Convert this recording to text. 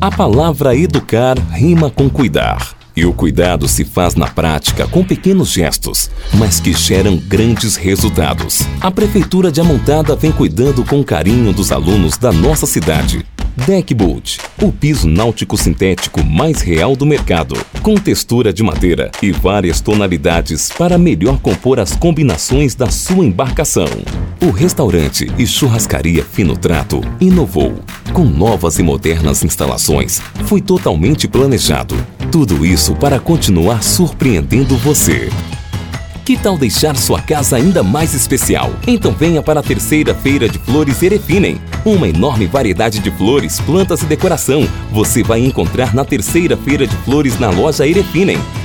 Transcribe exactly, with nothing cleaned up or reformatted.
A palavra educar rima com cuidar. E o cuidado se faz na prática com pequenos gestos, mas que geram grandes resultados. A Prefeitura de Amontada vem cuidando com carinho dos alunos da nossa cidade. Deckboot, o piso náutico sintético mais real do mercado, com textura de madeira e várias tonalidades para melhor compor as combinações da sua embarcação. O restaurante e churrascaria Fino Trato inovou. Com novas e modernas instalações, foi totalmente planejado. Tudo isso para continuar surpreendendo você. Que tal deixar sua casa ainda mais especial? Então venha para a terceira Feira de Flores Erefinem. Uma enorme variedade de flores, plantas e decoração você vai encontrar na terceira Feira de Flores na loja Erefinem.